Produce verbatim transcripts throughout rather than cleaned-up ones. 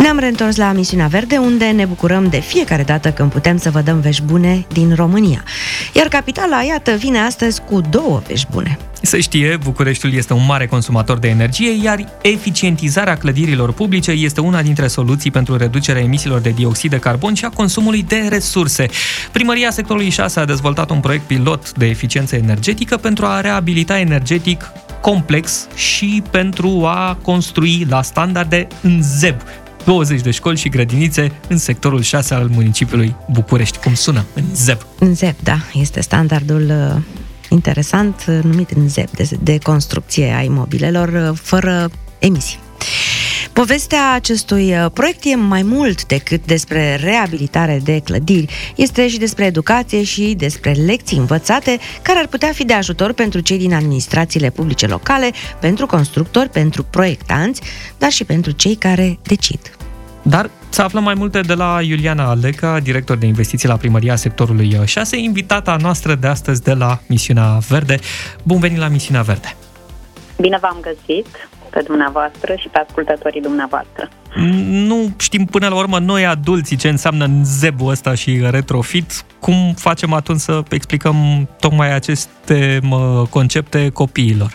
Ne-am reîntors la Misiunea Verde, unde ne bucurăm de fiecare dată când putem să vă dăm vești bune din România. Iar capitala, iată, vine astăzi cu două vești bune. Se știe, Bucureștiul este un mare consumator de energie, iar eficientizarea clădirilor publice este una dintre soluții pentru reducerea emisiilor de dioxid de carbon și a consumului de resurse. Primăria sectorului șase a dezvoltat un proiect pilot de eficiență energetică pentru a reabilita energetic complex și pentru a construi la standarde în Z E B douăzeci de școli și grădinițe în sectorul șase al municipiului București. Cum sună? În Z E B. În Z E B, da. Este standardul uh, interesant, uh, numit în Z E B, de, de construcție a imobilelor uh, fără emisii. Povestea acestui proiect e mai mult decât despre reabilitare de clădiri. Este și despre educație și despre lecții învățate care ar putea fi de ajutor pentru cei din administrațiile publice locale, pentru constructori, pentru proiectanți, dar și pentru cei care decid. Dar să aflăm mai multe de la Iuliana Aleca, director de investiții la Primăria sectorului șase, invitata noastră de astăzi de la Misiunea Verde. Bun venit la Misiunea Verde! Bine v-am găsit pe dumneavoastră și pe ascultătorii dumneavoastră. Nu știm până la urmă noi adulții ce înseamnă Z E B-ul ăsta și retrofit. Cum facem atunci să explicăm tocmai aceste concepte copiilor?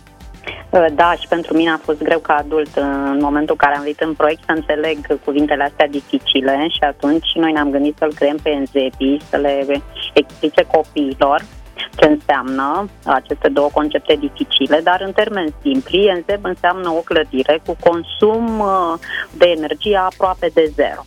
Da, și pentru mine a fost greu ca adult în momentul în care am venit în proiect să înțeleg cuvintele astea dificile și atunci noi ne-am gândit să-l creăm pe Enzebi, să le explice copiilor ce înseamnă aceste două concepte dificile, dar în termeni simpli, N Z E B înseamnă o clădire cu consum de energie aproape de zero.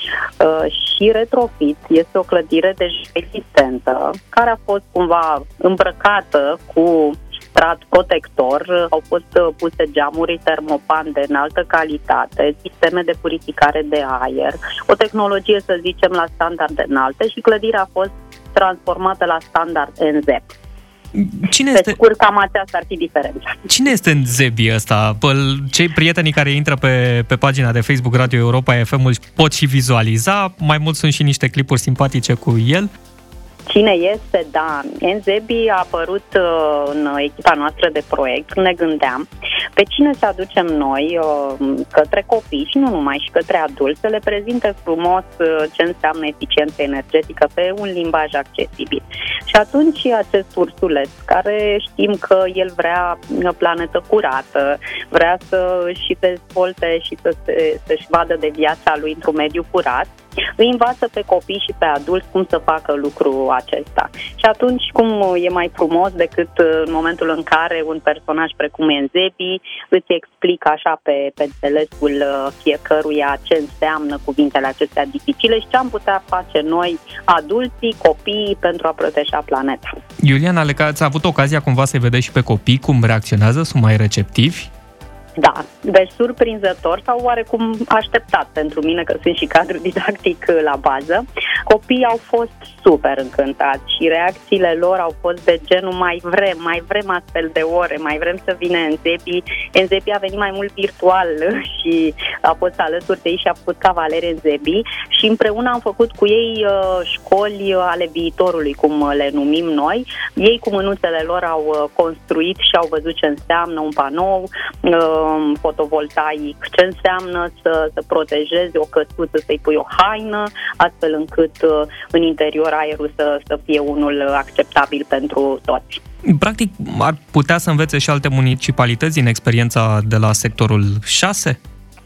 Și retrofit este o clădire deja existentă, care a fost cumva îmbrăcată cu strat protector, au fost puse geamuri termopan de înaltă calitate, sisteme de purificare de aer, o tehnologie, să zicem, la standarde înalte și clădirea a fost transformată la standard N Z E B. Cine pe este... scurt, cam aceasta ar fi diferența. Cine este Enzebi ăsta? Cei prietenii care intră pe, pe pagina de Facebook Radio Europa F M pot și vizualiza, mai mult sunt și niște clipuri simpatice cu el. Cine este? Da. Enzebi a apărut uh, în echipa noastră de proiect. Ne gândeam pe cine să aducem noi uh, către copii și nu numai, și către adulți, să le prezinte frumos uh, ce înseamnă eficiență energetică pe un limbaj accesibil. Și atunci acest ursuleț, care știm că el vrea o planetă curată, vrea să și dezvolte și să se, să-și vadă de viața lui într-un mediu curat, îi învață pe copii și pe adulți cum să facă lucrul acesta. Și atunci, cum e mai frumos decât în momentul în care un personaj precum Enzebi îți explică așa pe, pe înțelesul fiecăruia ce înseamnă cuvintele acestea dificile și ce am putea face noi, adulții, copiii, pentru a proteja planeta. Iuliana Aleca, ați avut ocazia cumva să-i vedeți și pe copii cum reacționează, sunt mai receptivi? Da, deci surprinzător sau oarecum așteptat pentru mine, că sunt și cadru didactic la bază. Copiii au fost super încântați și reacțiile lor au fost de genul mai vrem, mai vrem astfel de ore, mai vrem să vină Enzebi. Enzebi a venit mai mult virtual și a fost alături de ei și a făcut cavaleri Enzebi și împreună am făcut cu ei uh, școli ale viitorului, cum le numim noi. Ei cu mânuțele lor au uh, construit și au văzut ce înseamnă un panou uh, fotovoltaic, ce înseamnă să, să protejezi o căsuță, să-i pui o haină, astfel încât în interior aerul să, să fie unul acceptabil pentru toți. Practic, ar putea să învețe și alte municipalități din experiența de la sectorul șase?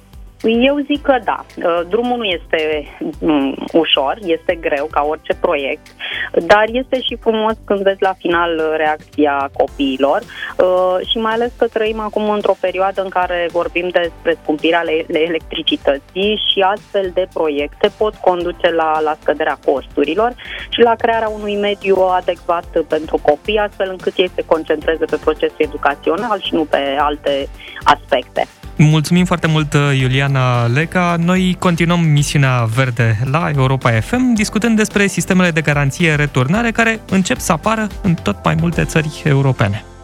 Eu zic că da. Drumul nu este ușor, este greu ca orice proiect, dar este și frumos când vezi la final reacția copiilor și mai ales că trăim acum într-o perioadă în care vorbim despre scumpirea electricității și astfel de proiecte pot conduce la, la scăderea costurilor și la crearea unui mediu adecvat pentru copii, astfel încât ei se concentreze pe procesul educațional și nu pe alte aspecte. Mulțumim foarte mult, Iuliana Aleca. Noi continuăm Misiunea Verde la Europa F M, discutând despre sistemele de garanție returnare care încep să apară în tot mai multe țări europene.